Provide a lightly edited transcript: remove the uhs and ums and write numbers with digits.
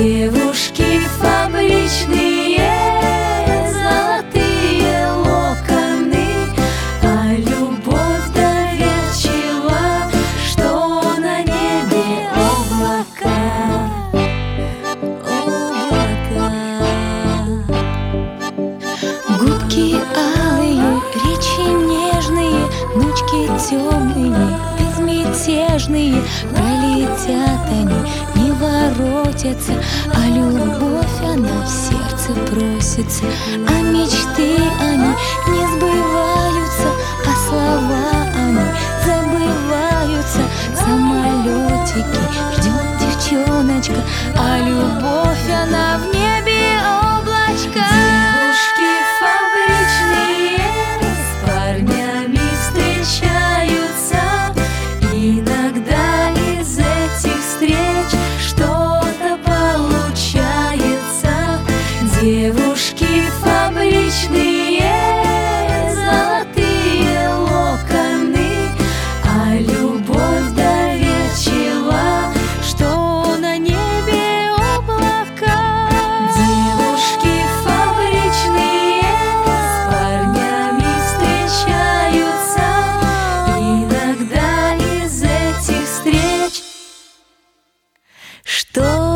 Девушки фабричные, золотые локоны, а любовь доверчива, что на небе облака. Губки алые, речи нежные, ночки темные, безмятежные. Пролетят они, не воротятся, а любовь она в сердце просится. А мечты они не сбываются, а слова они забываются. Самолетики ждет девчоночка, а любовь она в небе облачко. Девушки фабричные с парнями встречаются. Иногда из этих встреч что-то получается. Девушки фабричные, золотые локоны, а любовь доверчива, что на небе облака. Девушки фабричные с парнями встречаются. Иногда из этих встреч что